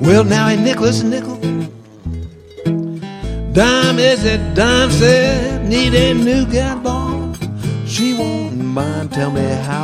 Well, now ain't Nicholas a nickel? Dime is it? Dime said, need a new gal ball. She won't mind, tell me how